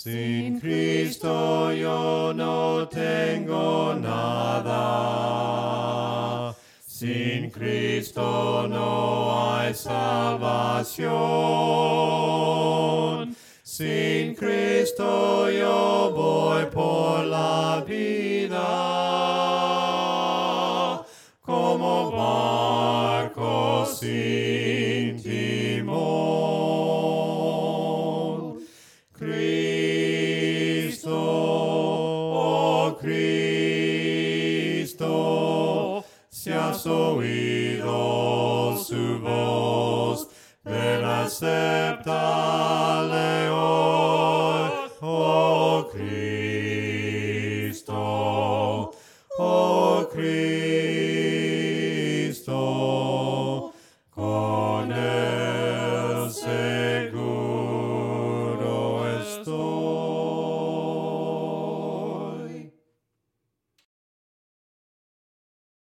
Sin Cristo yo no tengo nada. Sin Cristo no hay salvación. Sin Cristo yo voy por la vida